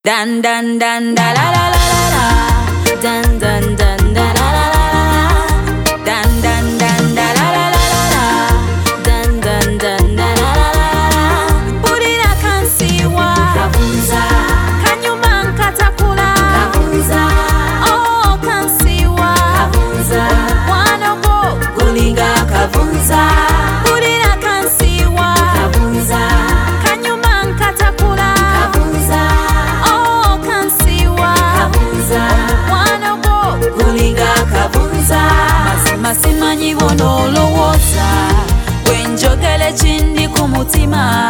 Dan dan dan da la la la la la. Dan dan dan da la la la la. Dan dan dan da la la la la la. Dan dan dan da la la la la. Pulira kansiwa kavunza, kanyuma nkatakula kavunza. Oh kansiwa kavunza, wanogo gulinga kavunza. Pulira kansiwa kavunza, kanyuma nkatakula kavunza. Oh kansiwa kavunza, wanogo gulinga kavunza. Masimanyi bonolowoza wenjogele chindi kumutima.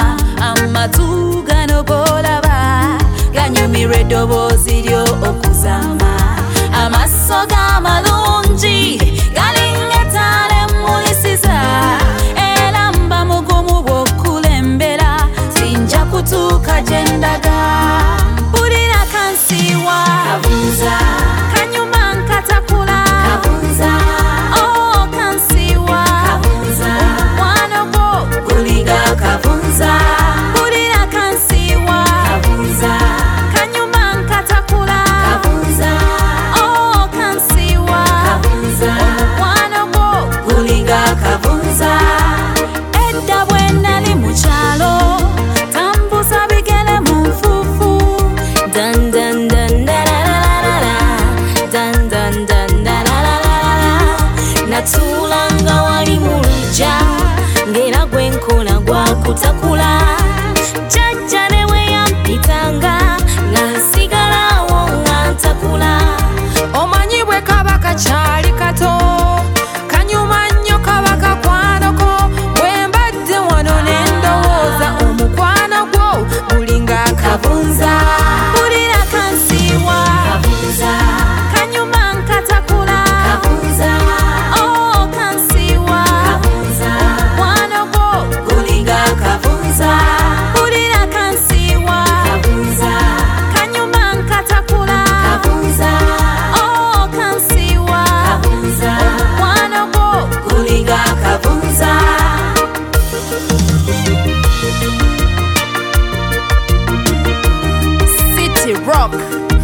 Amatu gano bolaba ganyumira eddoboozi lyo okuzama. Amaso g'amalungi galingetale mulisiza. Era mba mugumu bw'okulembera sinja kutuuka gye ndaga. Mpulira kansiwa kavunza, kanyuma nkatakula kavunza. Oh kansiwa kavunza, wanogo gulinga kavunza. Mpulira kansiwa kavunza, kanyuma nkatakula kavunza. Oh kansiwa kavunza, wanogo gulinga kavunza. Edda bwe nali mu kyalo tambuza bigere mu nfuufu. Dan dan dan da la la la la. Dan dan dan da la la la la. Natulanga wali mu luggya ng'era gwe nkola gwa kutakula. Jjajja ne bwe yampitanga nga nsigalawo nga ntakula. Omanyi bwe kaba kakyali kato kanyuma nnyo kaba kakwanoko. Bwe mbadde wano ne ndowooza omukwano gwo gulinga kavunza. Mpulira kansiwa Kavunza, kanyuma nkatakula kavunza, Oh kansiwa kavunza, wanogo gulinga kavunza. mpulira kansiwa Kavunza, kanyuma nkatakula kavunza, Oh kansiwa kavunza, wanogo gulinga kavunza. City Rock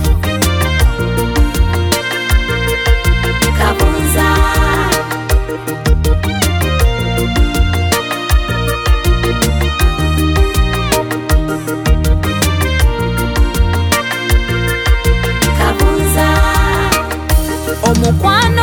Kavunza, omukwano